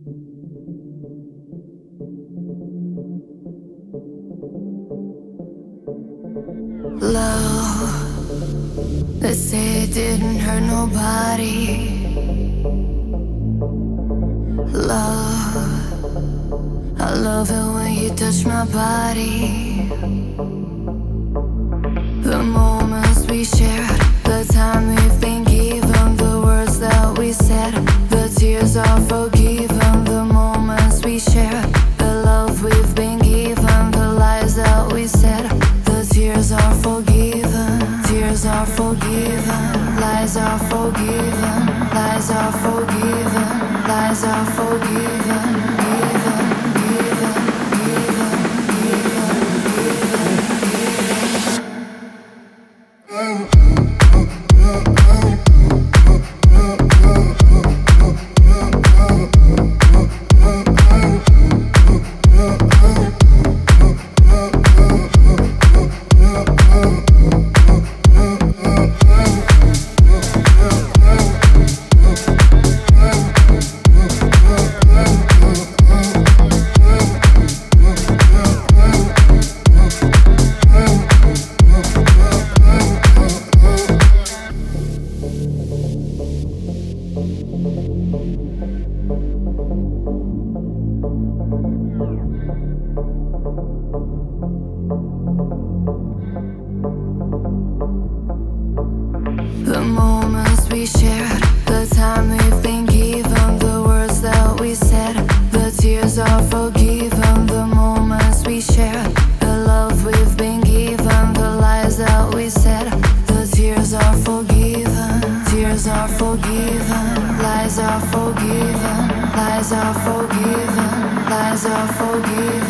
Love, they say it didn't hurt nobody. Love, I love it when you touch my body. The moments we shared, the time we've been given, the words that we said, the tears are forgiven. The moments we shared, the love we've been given, the lies that we said, the tears are forgiven. Tears are forgiven, lies are forgiven, lies are forgiven, lies are forgiven. Given, given, given, given, given. The moments we shared, the time we've been given, the words that we said, the tears are forgiven. The moments we shared, the love we've been given, the lies that we said, the tears are forgiven. Tears are forgiven, lies are forgiven, lies are forgiven, lies are forgiven.